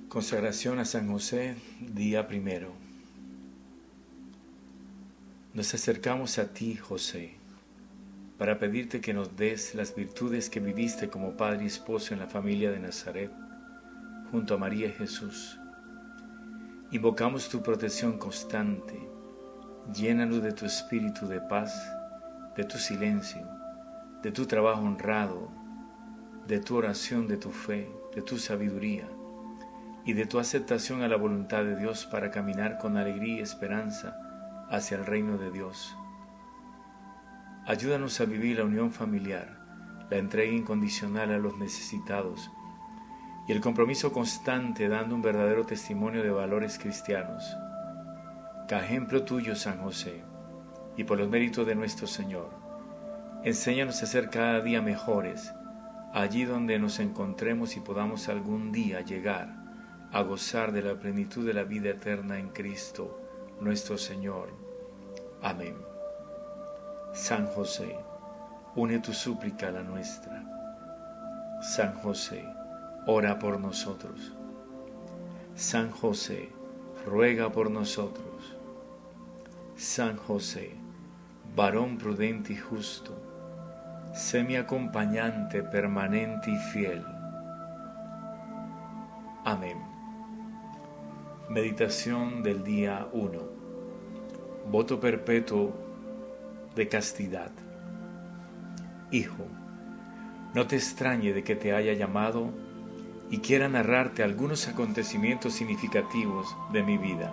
Consagración a San José, día primero. Nos acercamos a ti, José, para pedirte que nos des las virtudes que viviste como padre y esposo en la familia de Nazaret, junto a María y Jesús. Invocamos tu protección constante, llénanos de tu espíritu de paz, de tu silencio, de tu trabajo honrado, de tu oración, de tu fe, de tu sabiduría y de tu aceptación a la voluntad de Dios para caminar con alegría y esperanza hacia el reino de Dios. Ayúdanos a vivir la unión familiar, la entrega incondicional a los necesitados y el compromiso constante dando un verdadero testimonio de valores cristianos. Que a ejemplo tuyo, San José, y por los méritos de nuestro Señor, enséñanos a ser cada día mejores, allí donde nos encontremos y podamos algún día llegar a gozar de la plenitud de la vida eterna en Cristo, nuestro Señor. Amén. San José, une tu súplica a la nuestra. San José, ora por nosotros. San José, ruega por nosotros. San José, varón prudente y justo, sé mi acompañante permanente y fiel. Amén. Meditación del día 1. Voto perpetuo de castidad. Hijo, no te extrañe de que te haya llamado y quiera narrarte algunos acontecimientos significativos de mi vida.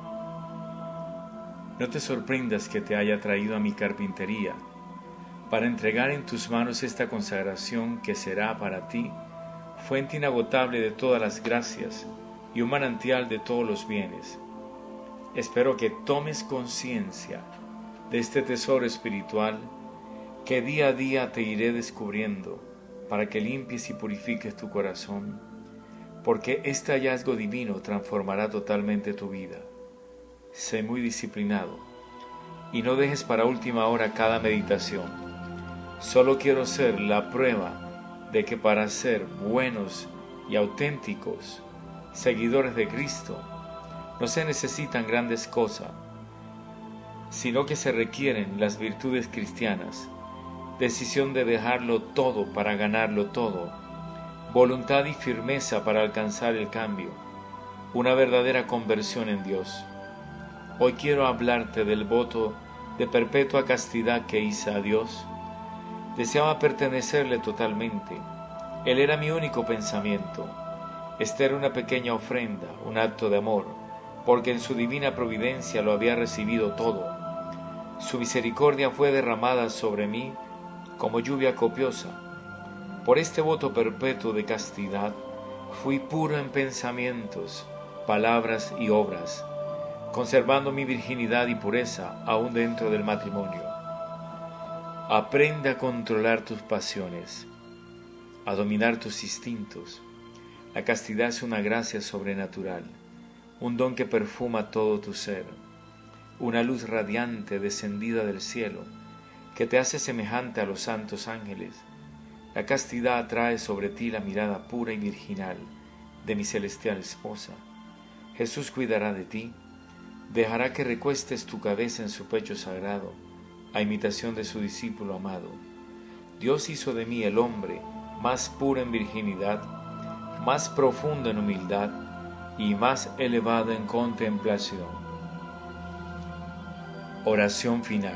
No te sorprendas que te haya traído a mi carpintería para entregar en tus manos esta consagración que será para ti fuente inagotable de todas las gracias y un manantial de todos los bienes. Espero que tomes conciencia de este tesoro espiritual que día a día te iré descubriendo para que limpies y purifiques tu corazón, porque este hallazgo divino transformará totalmente tu vida. Sé muy disciplinado y no dejes para última hora cada meditación. Solo quiero ser la prueba de que para ser buenos y auténticos seguidores de Cristo no se necesitan grandes cosas, sino que se requieren las virtudes cristianas, decisión de dejarlo todo para ganarlo todo, voluntad y firmeza para alcanzar el cambio, una verdadera conversión en Dios. Hoy quiero hablarte del voto de perpetua castidad que hice a Dios. Deseaba pertenecerle totalmente. Él era mi único pensamiento. Esta era una pequeña ofrenda, un acto de amor, porque en su divina providencia lo había recibido todo. Su misericordia fue derramada sobre mí como lluvia copiosa. Por este voto perpetuo de castidad, fui puro en pensamientos, palabras y obras, conservando mi virginidad y pureza aún dentro del matrimonio. Aprende a controlar tus pasiones, a dominar tus instintos. La castidad es una gracia sobrenatural, un don que perfuma todo tu ser, una luz radiante descendida del cielo que te hace semejante a los santos ángeles. La castidad atrae sobre ti la mirada pura y virginal de mi celestial esposa. Jesús cuidará de ti, dejará que recuestes tu cabeza en su pecho sagrado, a imitación de su discípulo amado. Dios hizo de mí el hombre más puro en virginidad, más profundo en humildad y más elevado en contemplación. Oración final.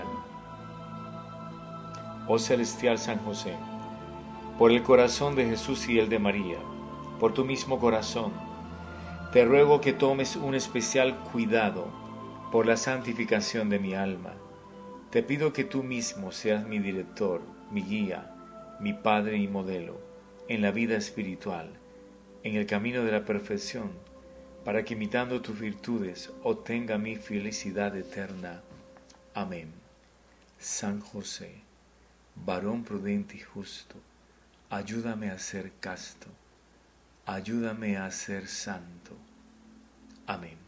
Oh celestial San José, por el corazón de Jesús y el de María, por tu mismo corazón, te ruego que tomes un especial cuidado por la santificación de mi alma. Te pido que tú mismo seas mi director, mi guía, mi padre y modelo en la vida espiritual, en el camino de la perfección, para que imitando tus virtudes obtenga mi felicidad eterna. Amén. San José, varón prudente y justo, ayúdame a ser casto, ayúdame a ser santo. Amén.